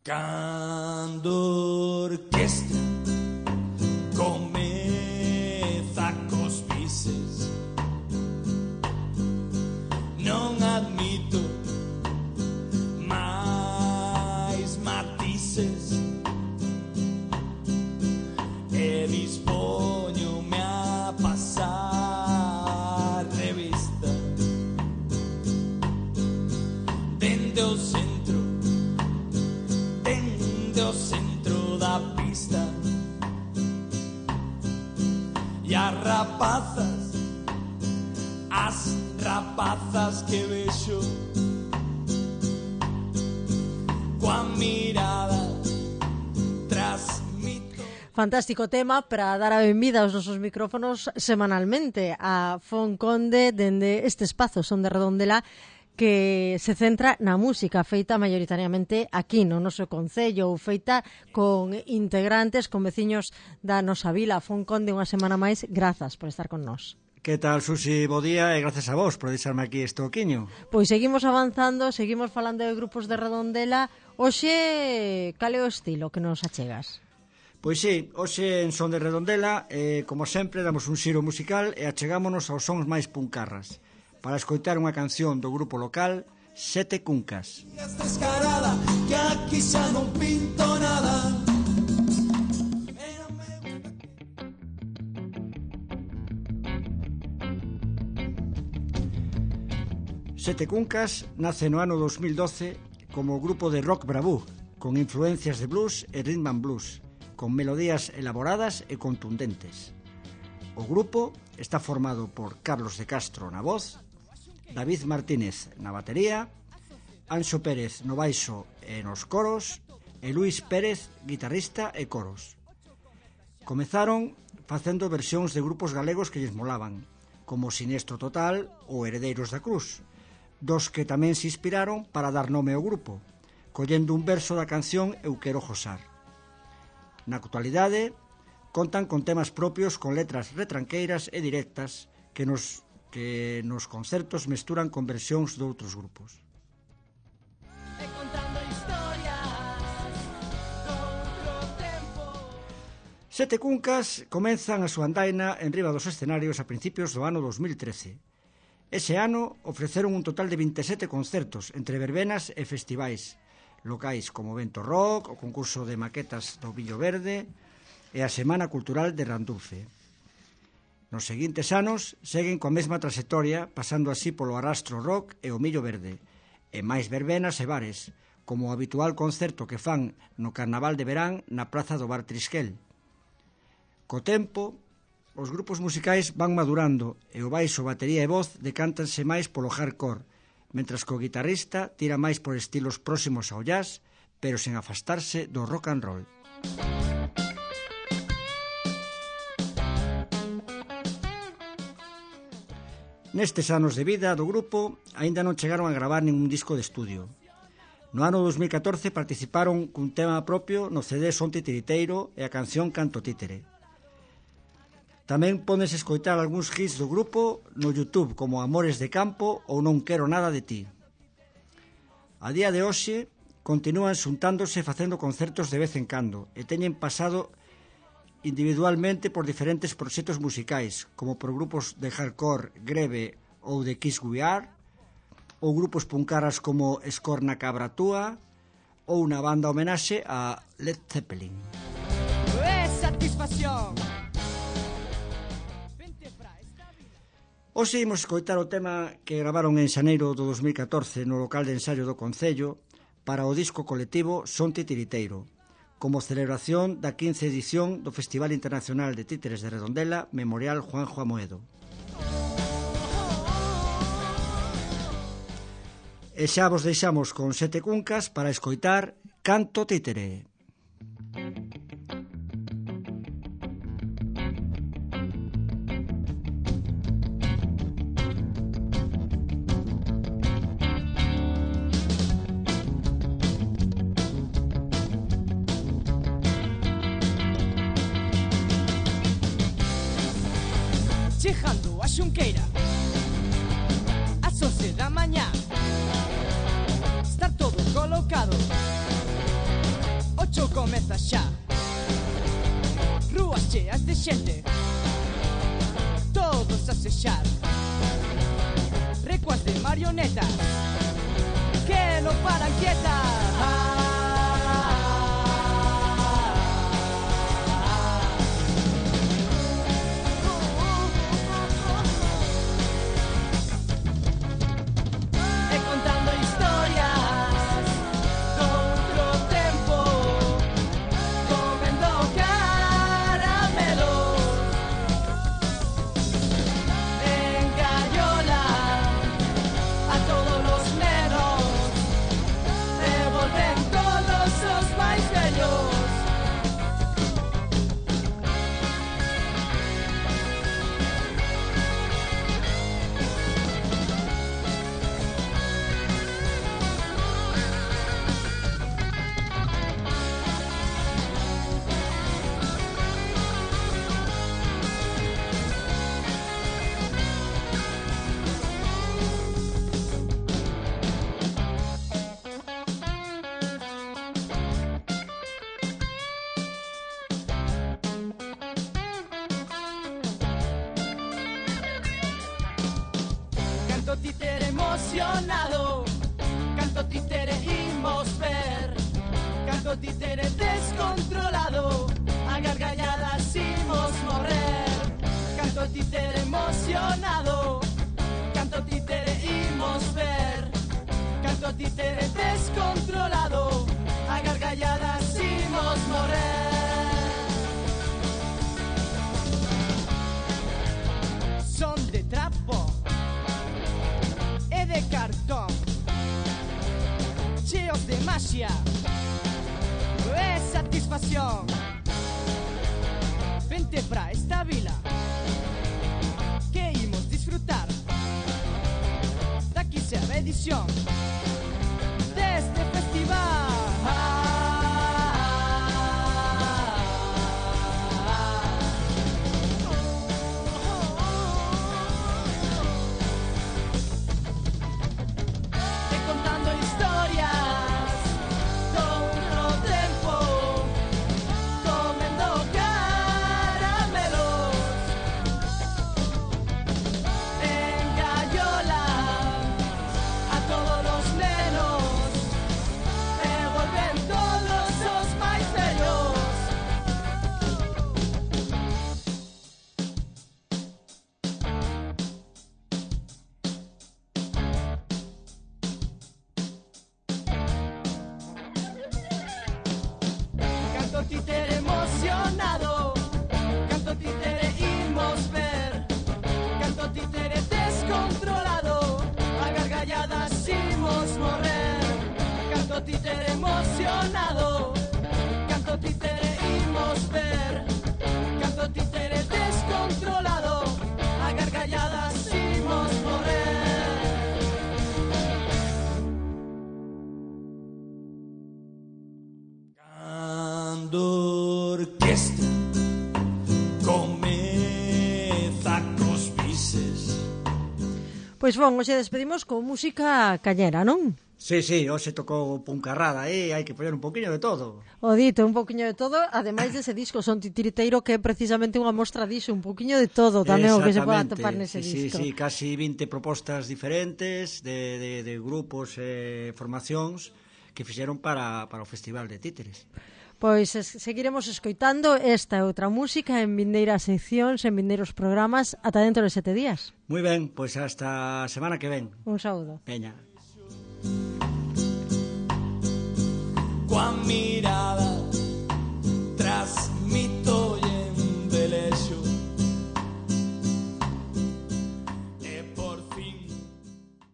Cando orquestra comeza cos bises, non admito máis matices e dispoñome a pasar revista dende o centro da pista. E as rapazas que vexo coa mirada transmito. Fantástico tema para dar a benvida aos nosos micrófonos semanalmente a Fon Conde dende este espazo Son de Redondela, que se centra na música feita maioritariamente aquí no noso concello, ou feita con integrantes, con veciños da nosa vila. Fon Conde, unha semana máis, grazas por estar con nós. Que tal, Susi? Bo día e gracias a vos por deixarme aquí este oquiño. Pois seguimos avanzando, seguimos falando de grupos de Redondela. Oxe, cal é o estilo que nos achegas? Pois sí, hoxe en Son de Redondela, como sempre, damos un xiro musical e achegámonos aos sons máis puncarras, para escoitar unha canción do grupo local Sete Cuncas. Descarada, que aquí xa non pinto nada. Sete Cuncas nace no ano 2012 como grupo de rock bravú, con influencias de blues e rhythm and blues, con melodías elaboradas e contundentes. O grupo está formado por Carlos de Castro na voz, David Martínez na batería, Anxo Pérez no baixo e nos coros e Luís Pérez, guitarrista e coros. Comezaron facendo versións de grupos galegos que lles molaban, como Sinestro Total ou Heredeiros da Cruz, dos que tamén se inspiraron para dar nome ao grupo, collendo un verso da canción Eu Quero Josar. Na actualidade, contan con temas propios con letras retranqueiras e directas que nos concertos mesturan con versións de outros grupos. Sete Cuncas comenzan a súa andaina en riba dos escenarios a principios do ano 2013. Ese ano ofreceron un total de 27 concertos entre verbenas e festivais locais como Vento Rock, o concurso de maquetas do Villo Verde e a Semana Cultural de Randulfe. Nos seguintes anos seguen coa mesma trayectoria, pasando así polo Arrastro Rock e o Millo Verde, e máis verbenas e bares, como o habitual concerto que fan no Carnaval de Verán na Praza do Bar Trisquel. Co tempo, os grupos musicais van madurando e o baixo, batería e voz decántanse máis polo hardcore, mentras que o guitarrista tira máis por estilos próximos ao jazz, pero sen afastarse do rock and roll. Nestes anos de vida do grupo aínda non chegaron a gravar ningún disco de estudio. No ano 2014 participaron cun tema propio no CD Son Titiriteiro e a canción Canto Títere. Tamén podes escoitar algúns hits do grupo no YouTube como Amores de Campo ou Non Quero Nada de Ti. A día de hoxe continúan xuntándose facendo concertos de vez en cando e teñen pasado individualmente por diferentes proxectos musicais, como por grupos de hardcore Greve ou de Kiss We Are, ou grupos puncaras como Escorna Cabra Túa, ou unha banda homenaxe a Led Zeppelin. Hoxe imos escoitar o tema que gravaron en xaneiro do 2014 no local de ensaio do Concello para o disco colectivo Son Titiriteiro, como celebración da 15ª edición do Festival Internacional de Títeres de Redondela Memorial Juanjo Amoedo. E xa vos deixamos con Sete Cuncas para escoitar Canto Títere. Chegando a Xunqueira ás 11 da mañá, estar todo colocado todo comeza xa. Rúas cheas de xente, todos a sexar. Recuas de marionetas que no paran quietas. Canto títere emocionado, canto títere imos ver, canto títere descontrolado, a gargalladas imos morrer. Canto títere emocionado, canto títere imos ver, canto títere descontrolado, a gargalladas imos morrer. Son de trapo e de cartón, cheos de magia e satisfacción. Vente pra esta vila que imos disfrutar da 15ª edición deste festival. Canto títere emocionado, canto títere imos ver, canto títere descontrolado, a gargalladas imos morrer. Canto títere emocionado, canto títere imos ver, canto títere descontrolado, a gargalladas imos morrer. Cando orquesta comeza cos bises. Pois bon, hoxe despedimos con música cañera, non? Sí, hoxe tocou puncarrada, hai que poñer un poquinho de todo. O dito, un poquinho de todo, ademais dese disco Son Titiriteiro, que é precisamente unha mostra diso, un poquinho de todo tamén o que se poda topar nese disco. Sí, casi 20 propostas diferentes de grupos e formacións que fixeron para o Festival de Títeres. Pois seguiremos escoitando esta e outra música en vindeiras seccións, en vindeiros programas, ata dentro de 7 días. Moi ben, pois hasta a semana que ven. Un saúdo. Veña.